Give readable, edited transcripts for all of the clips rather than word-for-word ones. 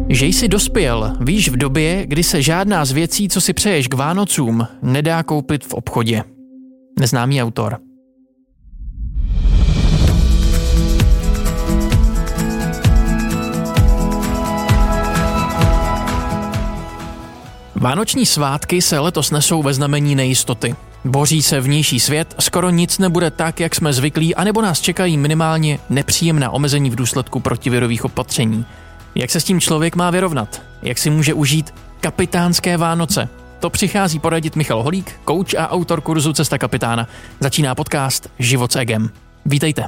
Že jsi dospěl, víš v době, kdy se žádná z věcí, co si přeješ k Vánocům, nedá koupit v obchodě. Neznámý autor. Vánoční svátky se letos nesou ve znamení nejistoty. Boří se vnější svět, skoro nic nebude tak, jak jsme zvyklí, anebo nás čekají minimálně nepříjemná omezení v důsledku protivirových opatření. Jak se s tím člověk má vyrovnat? Jak si může užít kapitánské Vánoce? To přichází poradit Michal Holík, kouč a autor kurzu Cesta kapitána. Začíná podcast Život s egem. Vítejte.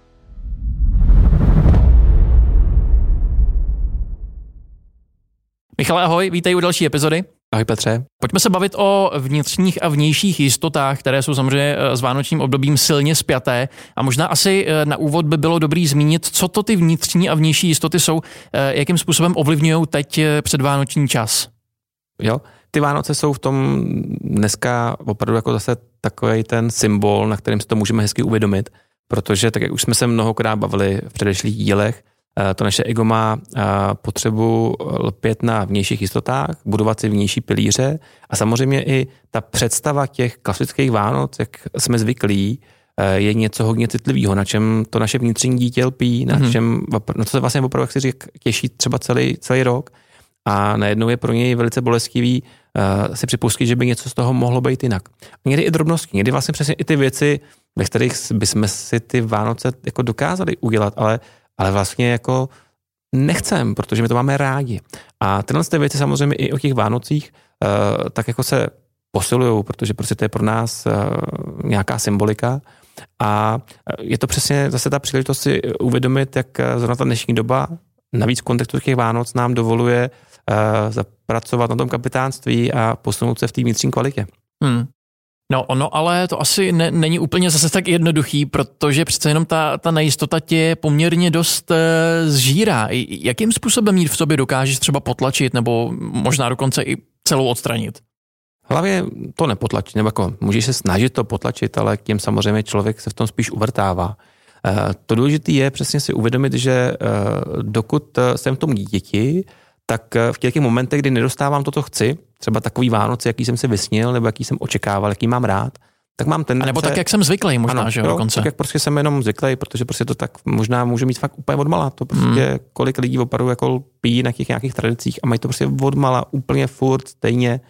Michale, ahoj, vítej u další epizody. Ahoj Petře. Pojďme se bavit o vnitřních a vnějších jistotách, které jsou samozřejmě s vánočním obdobím silně spjaté. A možná asi na úvod by bylo dobrý zmínit, co to ty vnitřní a vnější jistoty jsou, jakým způsobem ovlivňují teď předvánoční čas. Jo, ty Vánoce jsou v tom dneska opravdu jako zase takový ten symbol, na kterým si to můžeme hezky uvědomit, protože tak jak už jsme se mnohokrát bavili v předešlých dílech, to naše ego má potřebu lpět na vnějších jistotách, budovat si vnější pilíře a samozřejmě i ta představa těch klasických Vánoc, jak jsme zvyklí, je něco hodně citlivého, na čem to naše vnitřní dítě lpí, na co se vlastně opravdu, jak si řík, těší třeba celý rok a najednou je pro něj velice bolestivý si připustit, že by něco z toho mohlo být jinak. A někdy i drobnosti, někdy vlastně přesně i ty věci, ve kterých bychom si ty Vánoce jako dokázali udělat, ale vlastně jako nechcem, protože my to máme rádi. A tyhle věci samozřejmě i o těch Vánocích tak jako se posilujou, protože prostě to je pro nás nějaká symbolika. A je to přesně zase ta příležitost si uvědomit, jak zrovna ta dnešní doba, navíc v kontextu těch Vánoc nám dovoluje zapracovat na tom kapitánství a posunout se v té vnitřní kvalitě. No ono ale to asi není úplně zase tak jednoduchý, protože přece jenom ta nejistota tě poměrně dost zžírá. Jakým způsobem mít v sobě dokážeš třeba potlačit nebo možná dokonce i celou odstranit? Hlavně to nepotlačit, nebo jako můžeš se snažit to potlačit, ale tím samozřejmě člověk se v tom spíš uvrtává. To důležité je přesně si uvědomit, že dokud jsem v tom dítěti, tak v těch momentech, kdy nedostávám to, co chci, třeba takový Vánoce, jaký jsem si vysnil, nebo jaký jsem očekával, jaký mám rád, tak mám tendence... A nebo tak, jak jsem zvyklý možná, ano, že jo, dokonce. Tak, jak prostě jsem jenom zvyklý, protože prostě to tak možná můžu mít fakt úplně odmala. To prostě kolik lidí opravdu jako lpí na těch nějakých tradicích a mají to prostě odmala úplně furt stejně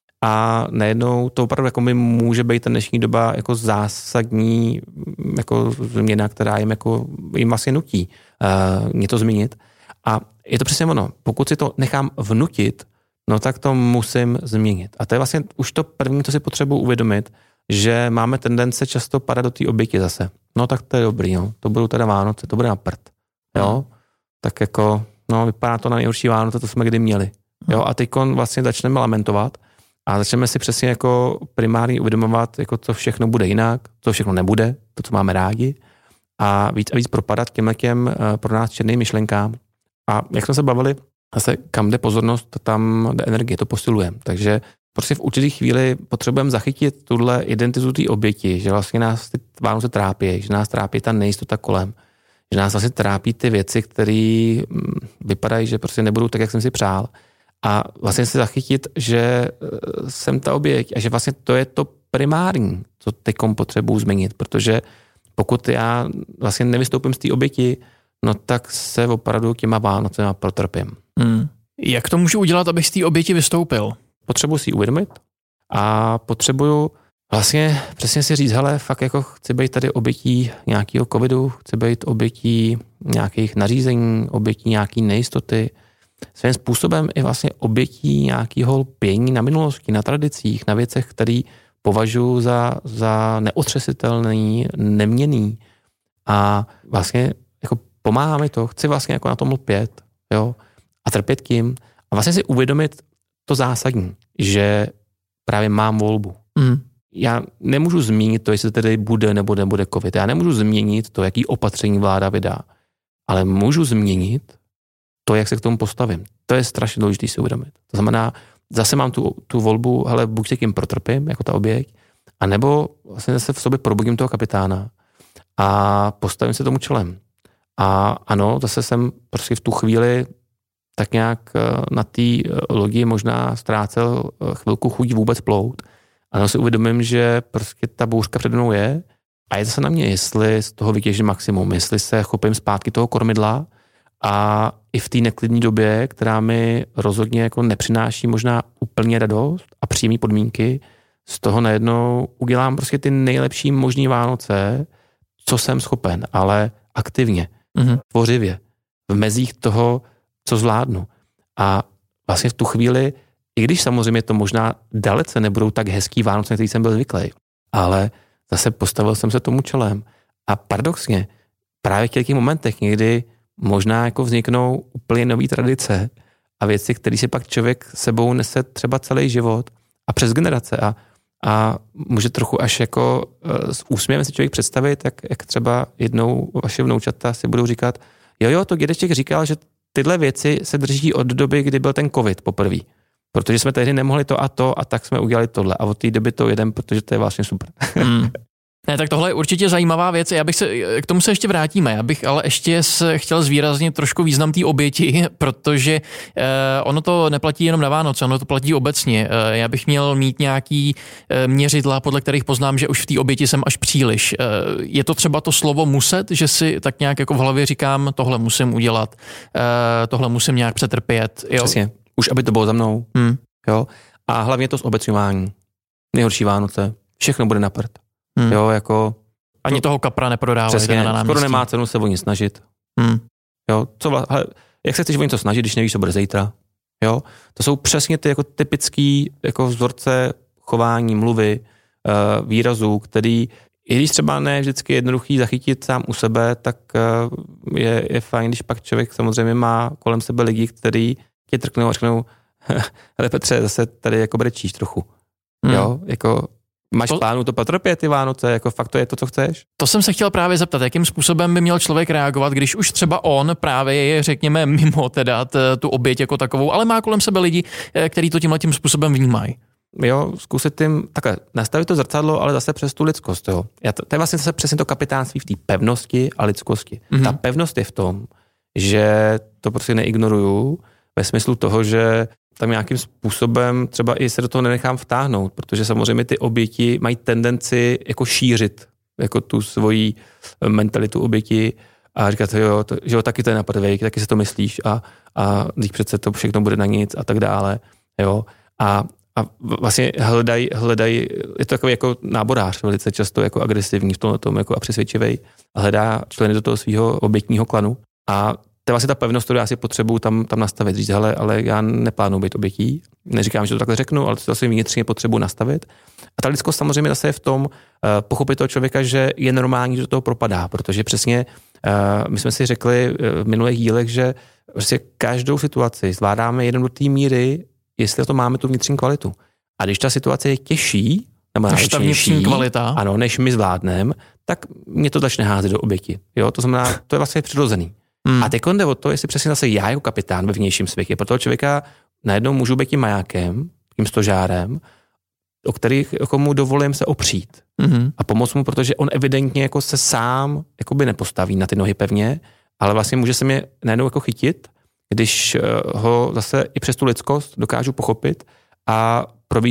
a najednou to opravdu jako mi může být ta dnešní doba jako zásadní jako změna, která jim vlastně nutí něco změnit. A je to přesně ono, pokud si to nechám vnutit, no tak to musím změnit. A to je vlastně už to první, co si potřebuji uvědomit, že máme tendence často padat do té oběti zase. No tak to je dobrý, no. To budou teda Vánoce, to bude na prd. Jo? Tak jako, no vypadá to na nejhorší Vánoce, to jsme kdy měli. Jo? A teď vlastně začneme lamentovat a začneme si přesně jako primárně uvědomovat, jako co všechno bude jinak, co všechno nebude, to, co máme rádi a víc propadat těm pro nás černým myšlenkám. A jak jsme se bavili, zase kam jde pozornost, tam jde energie, to posilujeme. Takže prostě v určitý chvíli potřebujeme zachytit tuhle identitu té oběti, že vlastně nás ty Vánoce trápí, že nás trápí ta nejistota kolem, že nás vlastně trápí ty věci, které vypadají, že prostě nebudou tak, jak jsem si přál. A vlastně si zachytit, že jsem ta oběť a že vlastně to je to primární, co teďkom potřebuji změnit, protože pokud já vlastně nevystoupím z té oběti, no tak se opravdu těma Vánocema protrpím. Jak to můžu udělat, abych z té oběti vystoupil? Potřebuji si uvědomit a potřebuju vlastně přesně si říct, hele, fakt jako chci být tady obětí nějakého covidu, chci být obětí nějakých nařízení, obětí nějaký nejistoty, svým způsobem i vlastně obětí nějakého lpění na minulosti, na tradicích, na věcech, které považuji za neotřesitelný, neměnný a vlastně jako pomáhá mi to, chci vlastně jako na tom lpět, jo, a trpět tím a vlastně si uvědomit to zásadní, že právě mám volbu. Já nemůžu změnit to, jestli tedy bude nebo nebude covid. Já nemůžu změnit to, jaký opatření vláda vydá, ale můžu změnit to, jak se k tomu postavím. To je strašně důležité si uvědomit. To znamená, zase mám tu volbu, hele, buď se tím protrpím, jako ta oběť, anebo vlastně zase v sobě probudím toho kapitána a postavím se tomu čelem. A ano, zase jsem prostě v tu chvíli tak nějak na té lodi možná ztrácel chvilku chuť vůbec plout. A si uvědomím, že prostě ta bouřka přede mnou je a je zase na mě, jestli z toho vytěžím maximum, jestli se chopím zpátky toho kormidla a i v té neklidné době, která mi rozhodně jako nepřináší možná úplně radost a příjemné podmínky, z toho najednou udělám prostě ty nejlepší možný Vánoce, co jsem schopen, ale aktivně, tvořivě, v mezích toho, co zvládnu. A vlastně v tu chvíli, i když samozřejmě to možná dalece nebudou tak hezký Vánoce, na který jsem byl zvyklý, ale zase postavil jsem se tomu čelem. A paradoxně, právě v těch momentech někdy možná jako vzniknou úplně nový tradice a věci, které si pak člověk sebou nese třeba celý život a přes generace a může trochu až jako s úsměvem si člověk představit, jak třeba jednou vaše vnoučata si budou říkat, jo, to dědeček říkal, že tyhle věci se drží od doby, kdy byl ten covid poprvé. Protože jsme tehdy nemohli to a tak jsme udělali tohle. A od té doby to jedem, protože to je vlastně super. Ne, tak tohle je určitě zajímavá věc. K tomu se ještě vrátíme. Já bych ale ještě chtěl zvýraznit trošku význam té oběti, protože ono to neplatí jenom na Vánoce, ono to platí obecně. Já bych měl mít nějaký měřidla, podle kterých poznám, že už v té oběti jsem až příliš. Je to třeba to slovo muset, že si tak nějak jako v hlavě říkám, tohle musím udělat, tohle musím nějak přetrpět. Jo? Přesně. Už aby to bylo za mnou. Jo? A hlavně to zobecňování. Nejhorší Vánoce. Všechno bude na prd. Jo, jako... Ani toho kapra neprodávají. Přesně, skoro nemá cenu se o nic snažit. Jo, jak se chceš o něco snažit, když nevíš, co bude zítra? Jo, to jsou přesně ty jako typický jako vzorce chování, mluvy, výrazů, který, i když třeba ne vždycky jednoduchý zachytit sám u sebe, tak je fajn, když pak člověk samozřejmě má kolem sebe lidi, který tě trknou a řeknou, ale Petře, zase tady jako brečíš trochu. Jo, jako... Máš plánu to potrpět ty Vánoce, jako fakt to je to, co chceš? To jsem se chtěl právě zeptat, jakým způsobem by měl člověk reagovat, když už třeba on právě je, řekněme, mimo teda tu oběť jako takovou, ale má kolem sebe lidi, kteří to tímhletím způsobem vnímají. Jo, zkusit tím takhle nastavit to zrcadlo, ale zase přes tu lidskost. Jo. To je vlastně zase přesně to kapitánství v té pevnosti a lidskosti. Ta pevnost je v tom, že to prostě neignoruju ve smyslu toho, že tam nějakým způsobem třeba i se do toho nenechám vtáhnout, protože samozřejmě ty oběti mají tendenci jako šířit jako tu svoji mentalitu oběti a říkat, že jo, taky to je na prvejk, taky se to myslíš a když přece to všechno bude na nic a tak dále. Jo. A vlastně hledají, je to takový jako náborář, velice často jako agresivní v tom jako a přesvědčivej, hledá členy do toho svého obětního klanu a to je vlastně ta pevnost, kterou já si potřebuju tam nastavit. Říct, hele, ale já neplánuji být obětí. Neříkám, že to takhle řeknu, ale to zase vnitřně potřebuji nastavit. A ta lidskost samozřejmě zase je v tom pochopit toho člověka, že je normální, že do toho propadá, protože přesně my jsme si řekli v minulých dílech, že prostě každou situaci zvládáme jenom do té míry, jestli to máme tu vnitřní kvalitu. A když ta situace je těžší, nebo náročnější, ano, než my zvládneme, tak mě to začne házet do oběti. Jo? To znamená, to je vlastně přirozený. A teď jde o to, jestli přesně zase já jako kapitán ve vnějším světě, pro toho člověka najednou můžu být tím majákem, tím stožárem, o kterých jako mu dovolím se opřít a pomoct mu, protože on evidentně jako se sám jakoby nepostaví na ty nohy pevně, ale vlastně může se mě najednou jako chytit, když ho zase i přes tu lidskost dokážu pochopit a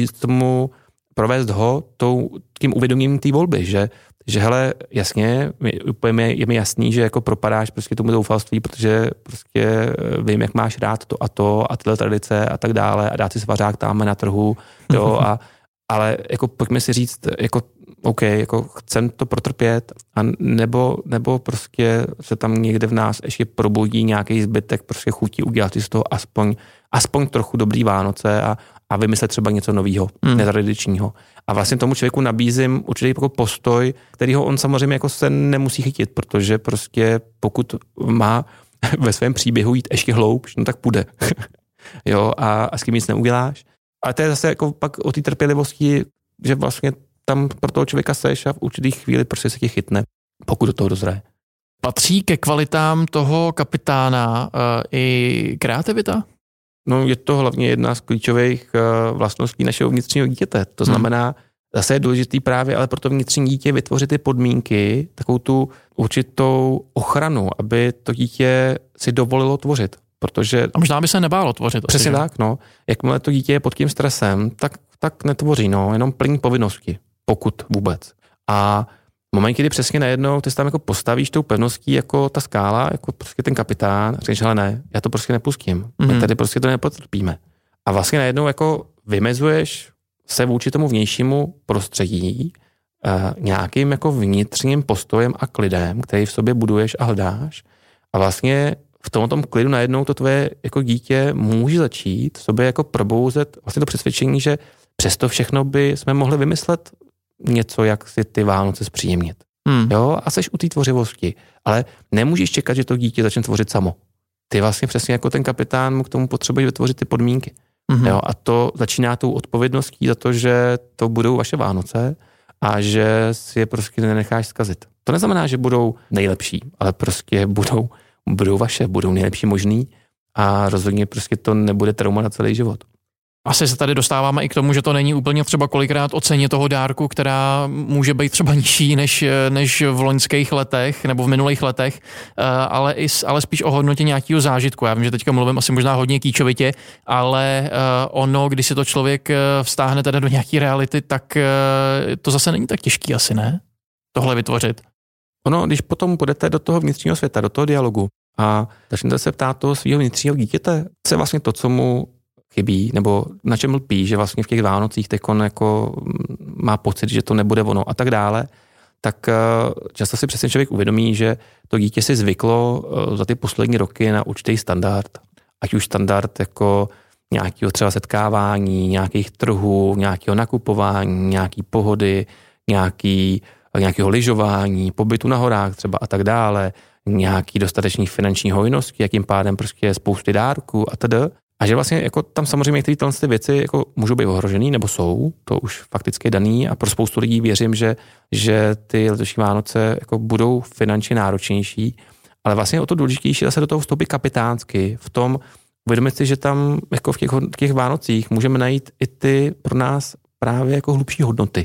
provést ho tím uvědoměním té volby, že hele, jasně, je mi jasný, že jako propadáš prostě tomu zoufalství, protože prostě vím, jak máš rád to a tyhle tradice a tak dále a dát si svařák tam na trhu, jo, ale jako pojďme si říct, jako OK, jako chcem to protrpět a nebo prostě se tam někde v nás ještě probudí nějaký zbytek prostě chutí udělat si z toho aspoň trochu dobrý Vánoce a vymyslet třeba něco nového, netradičního. A vlastně tomu člověku nabízím určitý jako postoj, kterýho on samozřejmě jako se nemusí chytit, protože prostě pokud má ve svém příběhu jít ještě hloubš, no tak půjde. Jo, a s kým nic neuděláš. A to je zase jako pak o té trpělivosti, že vlastně tam pro toho člověka seš a v určitý chvíli prostě se tě chytne, pokud do toho dozraje. Patří ke kvalitám toho kapitána i kreativita? No, je to hlavně jedna z klíčových vlastností našeho vnitřního dítěte. To znamená, zase je důležitý právě, ale pro to vnitřní dítě vytvořit ty podmínky, takovou tu určitou ochranu, aby to dítě si dovolilo tvořit. protože... A možná by se nebálo tvořit. Přesně tak, no. Jakmile to dítě je pod tím stresem, tak netvoří, no, jenom plní povinnosti, pokud vůbec. A v momentě, kdy přesně najednou ty se tam jako postavíš tou pevností jako ta skála, jako prostě ten kapitán, a řekneš, ale ne, já to prostě nepustím, my tady prostě to nepotrpíme. A vlastně najednou jako vymezuješ se vůči tomu vnějšímu prostředí nějakým jako vnitřním postojem a klidem, který v sobě buduješ a hledáš. A vlastně v tom klidu najednou to tvoje jako dítě může začít v sobě jako probouzet vlastně to přesvědčení, že přesto všechno by jsme mohli vymyslet něco, jak si ty Vánoce zpříjemnit. Jo, a seš u té tvořivosti. Ale nemůžeš čekat, že to dítě začne tvořit samo. Ty vlastně přesně jako ten kapitán mu k tomu potřebuješ vytvořit ty podmínky. Jo, a to začíná tou odpovědností za to, že to budou vaše Vánoce a že si je prostě nenecháš zkazit. To neznamená, že budou nejlepší, ale prostě budou vaše, budou nejlepší možný a rozhodně prostě to nebude trauma na celý život. Asi se tady dostáváme i k tomu, že to není úplně třeba kolikrát o ceně toho dárku, která může být třeba nižší než v loňských letech nebo v minulých letech, ale spíš o hodnotě nějakého zážitku. Já vím, že teďka mluvím asi možná hodně kýčovitě, ale ono, když si to člověk vztáhne teda do nějaký reality, tak to zase není tak těžký asi, ne? Tohle vytvořit. Ono, když potom půjdete do toho vnitřního světa, do toho dialogu a začnete se ptát toho svého vnitřního dítěte, co je vlastně to, co mu chybí, nebo na čem lpí, že vlastně v těch Vánocích on jako má pocit, že to nebude ono a tak dále, tak často si přesně člověk uvědomí, že to dítě si zvyklo za ty poslední roky na určitý standard, ať už standard jako nějakého třeba setkávání, nějakých trhů, nějakého nakupování, nějaký pohody, nějakého lyžování, pobytu na horách třeba a tak dále, nějaký dostatečný finanční hojnosti, jakým pádem prostě spousty dárků a tedy. A že vlastně jako tam samozřejmě některé ty věci jako můžou být ohrožený, nebo jsou, to už fakticky daný a pro spoustu lidí věřím, že ty letošní Vánoce jako budou finančně náročnější, ale vlastně o to důležitější zase do toho vstoupit kapitánsky, v tom uvědomit si, že tam jako v těch Vánocích můžeme najít i ty pro nás právě jako hlubší hodnoty,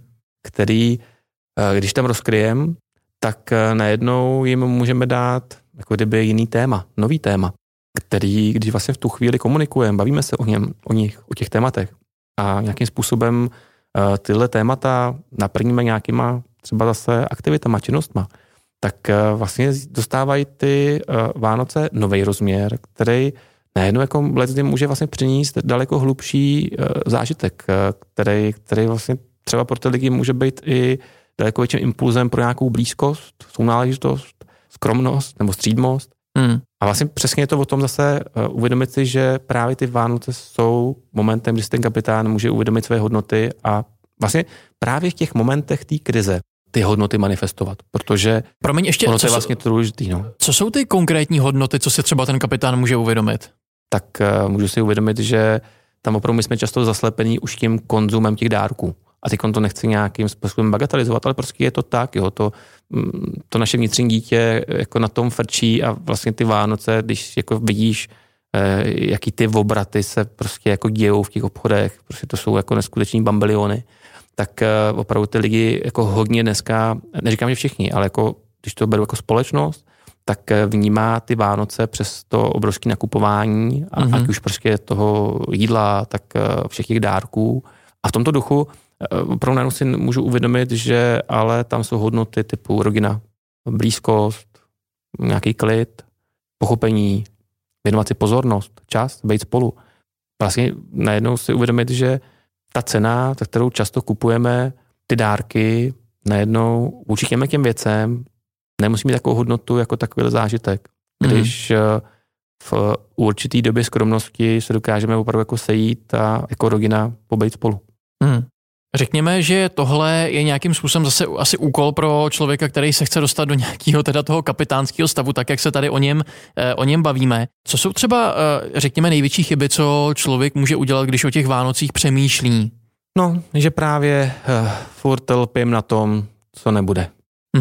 který, když tam rozkryjem, tak najednou jim můžeme dát jako kdyby jiný téma, nový téma, který, když vlastně v tu chvíli komunikujeme, bavíme se o těch tématech a nějakým způsobem tyhle témata naplníme nějakýma třeba zase aktivitama, činnostma, tak vlastně dostávají ty Vánoce nový rozměr, který najednou jako leckdy může vlastně přinést daleko hlubší zážitek, který vlastně třeba pro ty lidi může být i daleko větším impulzem pro nějakou blízkost, sounáležitost, skromnost nebo střídmost. A vlastně přesně je to o tom zase uvědomit si, že právě ty Vánoce jsou momentem, kdy si ten kapitán může uvědomit své hodnoty a vlastně právě v těch momentech té krize ty hodnoty manifestovat, protože ono to je vlastně to důležitý. No. Co jsou ty konkrétní hodnoty, co si třeba ten kapitán může uvědomit? Tak můžu si uvědomit, že tam opravdu my jsme často zaslepení už tím konzumem těch dárků. A teď to nechci nějakým způsobem bagatelizovat, ale prostě je to tak, jo, to naše vnitřní dítě jako na tom frčí a vlastně ty Vánoce, když jako vidíš, jaký ty obraty se prostě jako dějou v těch obchodech, prostě to jsou jako neskuteční bambiliony, tak opravdu ty lidi jako hodně dneska, neříkám, že všichni, ale jako když to beru jako společnost, tak vnímá ty Vánoce přes to obrovské nakupování, ať už prostě toho jídla, tak všech těch dárků. A v tomto duchu opravdu si můžu uvědomit, že ale tam jsou hodnoty typu rodina, blízkost, nějaký klid, pochopení, věnovat si pozornost, čas, být spolu. Vlastně najednou si uvědomit, že ta cena, za kterou často kupujeme ty dárky, najednou vůči těm věcem nemusí mít takovou hodnotu jako takový zážitek. Když v určitý době skromnosti se dokážeme opravdu jako sejít a jako rodina pobejt spolu. Řekněme, že tohle je nějakým způsobem zase asi úkol pro člověka, který se chce dostat do nějakého teda toho kapitánského stavu, tak jak se tady o něm bavíme. Co jsou třeba, řekněme, největší chyby, co člověk může udělat, když o těch Vánocích přemýšlí? No, že právě furt lpím na tom, co nebude.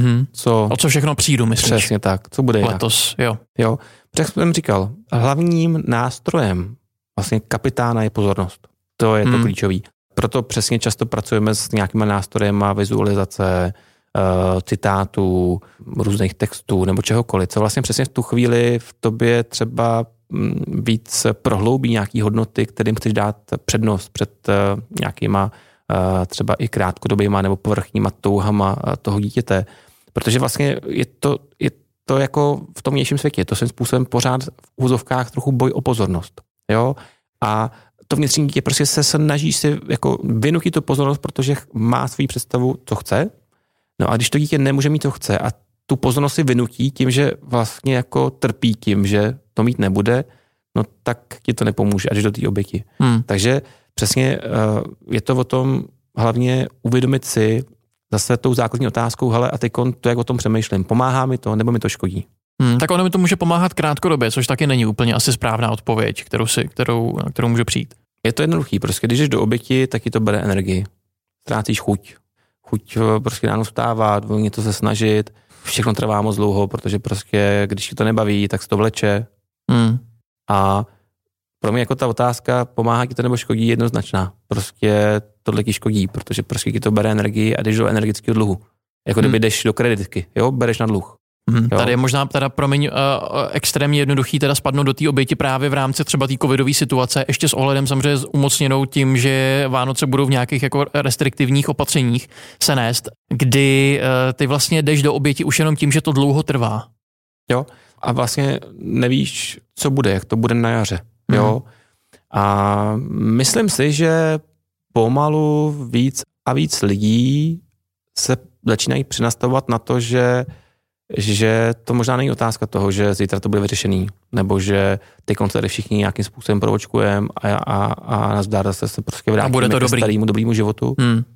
O co všechno přijdu, myslíš? Přesně tak, co bude letos, jinak. Jo. Jak jsem říkal, hlavním nástrojem vlastně kapitána je pozornost. To je to klíčový. Proto přesně často pracujeme s nějakýma nástrojema vizualizace, citátů, různých textů nebo čehokoliv, co vlastně přesně v tu chvíli v tobě třeba víc prohloubí nějaký hodnoty, kterým chceš dát přednost před nějakýma třeba i krátkodobýma nebo povrchníma touhama toho dítěte. Protože vlastně je to jako v tom vnějším světě, je to svým způsobem pořád v úzovkách trochu boj o pozornost. Jo? A to vnitřní dítě prostě se snaží si jako vynutit tu pozornost, protože má svou představu, co chce. No a když to dítě nemůže mít, co chce a tu pozornost si vynutí tím, že vlastně jako trpí tím, že to mít nebude, no tak ti to nepomůže až do té oběti. Takže přesně je to o tom hlavně uvědomit si zase tou základní otázkou, hele, a teďkon to, jak o tom přemýšlím, pomáhá mi to, nebo mi to škodí? Tak ono mi to může pomáhat krátkodobě, což taky není úplně asi správná odpověď, kterou může přijít. Je to jednoduchý, prostě když jdeš do oběti, tak ti to bere energii. Ztrácíš chuť prostě ráno vstávat, něco se snažit, všechno trvá moc dlouho, protože prostě, když ti to nebaví, tak se to vleče. A pro mě jako ta otázka, pomáhá ti to nebo škodí, jednoznačná. Prostě tohle ti škodí, protože prostě ti to bere energii a jdeš do energetického dluhu. Jako kdyby jdeš do kreditky, jo, bereš na dluh. Tady je možná extrémně jednoduchý teda spadnout do té oběti právě v rámci třeba té covidové situace, ještě s ohledem samozřejmě umocněnou tím, že Vánoce budou v nějakých jako restriktivních opatřeních se nést, kdy ty vlastně jdeš do oběti už jenom tím, že to dlouho trvá. Jo, a vlastně nevíš, co bude, jak to bude na jaře. Jo. A myslím si, že pomalu víc a víc lidí se začínají přinastavovat na to, že to možná není otázka toho, že zítra to bude vyřešený, nebo že ty koncerty všichni nějakým způsobem proočkujeme a nazdar se prostě vrátíme ke starému dobrýmu životu.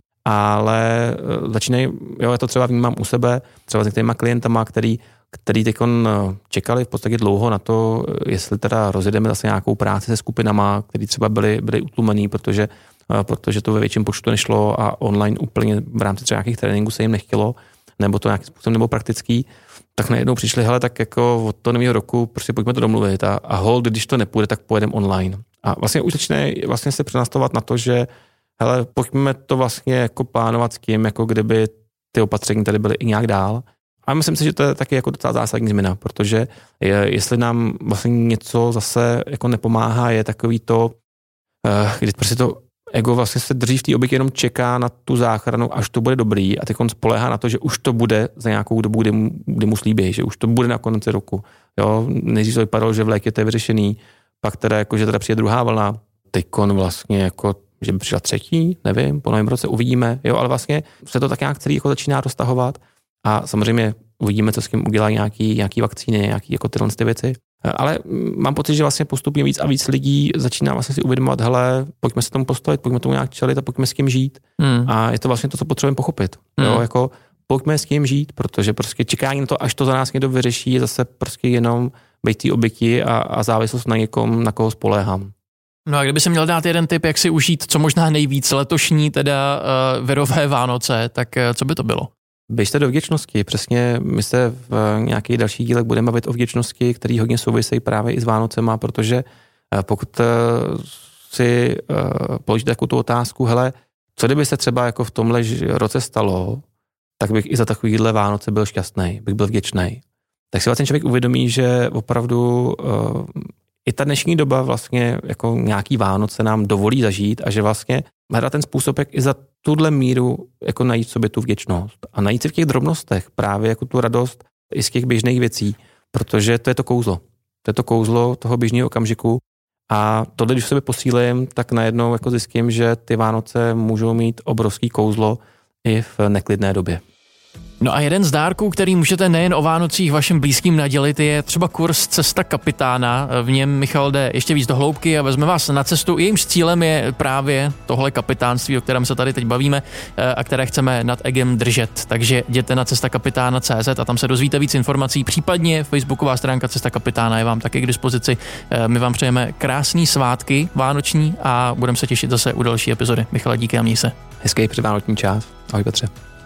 Ale začínají, jo, já to třeba vnímám u sebe, třeba s některýma klientama, který teďkon čekali v podstatě dlouho na to, jestli teda rozjedeme zase nějakou práci se skupinama, který třeba byly utlumený, protože to ve větším počtu nešlo a online úplně v rámci třeba nějakých tréninků se jim nechtělo, nebo to nějakým způsobem nebylo praktický, tak najednou přišli, hele, tak jako od toho nového roku prostě pojďme to domluvit a hold, když to nepůjde, tak pojedeme online. A vlastně už začne vlastně se přenastavovat na to, že hele, pojďme to vlastně jako plánovat s tím, jako kdyby ty opatření tady byly i nějak dál. A myslím si, že to je taky jako docela zásadní změna, protože jestli nám vlastně něco zase jako nepomáhá, je takový to, kdy prostě to ego vlastně se drží v té oběti, jenom čeká na tu záchranu, až to bude dobrý a teď on spoléhá na to, že už to bude za nějakou dobu, kdy mu slíbí, že už to bude na konci roku. Jo, nejdřív to vypadalo, že v létě to je vyřešený, pak teda jako, že teda přijde druhá vlna, teďkon vlastně jako, že by přišla třetí, nevím, po novém roce uvidíme, jo, ale vlastně se to tak nějak celý jako začíná roztahovat a samozřejmě uvidíme, co s tím udělá nějaký vakcíny, nějaký jako tyhle ty věci. Ale mám pocit, že vlastně postupně víc a víc lidí začíná vlastně si uvědomovat, hele, pojďme se tomu postavit, pojďme tomu nějak čelit a pojďme s tím žít. A je to vlastně to, co potřebujeme pochopit. Jo, jako pojďme s tím žít, protože prostě čekání na to, až to za nás někdo vyřeší, je zase prostě jenom být té oběti a závislost na někom, na koho spoléhám. No a kdyby se měl dát jeden tip, jak si užít co možná nejvíc letošní teda virové Vánoce, tak co by to bylo? Běžte do vděčnosti. Přesně my se v nějakých dalších dílech budeme bavit o vděčnosti, který hodně souvisejí právě i s Vánocema, protože pokud si položíte takovou tu otázku, hele, co kdyby se třeba jako v tomhle roce stalo, tak bych i za takovýhle Vánoce byl šťastný, bych byl vděčný. Tak si vlastně člověk uvědomí, že opravdu i ta dnešní doba vlastně jako nějaký Vánoce nám dovolí zažít a že vlastně hledá ten způsob, jak i za tuhle míru jako najít sobě tu vděčnost a najít si v těch drobnostech právě jako tu radost i z těch běžných věcí, protože to je to kouzlo. To je to kouzlo toho běžného okamžiku a tohle, když sobě posílím, tak najednou jako zjistím, že ty Vánoce můžou mít obrovský kouzlo i v neklidné době. No a jeden z dárků, který můžete nejen o Vánocích vašim blízkým nadělit, je třeba kurz Cesta kapitána. V něm Michal jde ještě víc do hloubky a vezme vás na cestu. Jejímž cílem je právě tohle kapitánství, o kterém se tady teď bavíme a které chceme nad egem držet. Takže jděte na cestakapitána.cz a tam se dozvíte víc informací. Případně facebooková stránka Cesta kapitána je vám taky k dispozici. My vám přejeme krásný svátky vánoční a budeme se těšit zase u další epizody. Michale, díky a měj se. Hezký předvánoční čas. Ahoj Petře.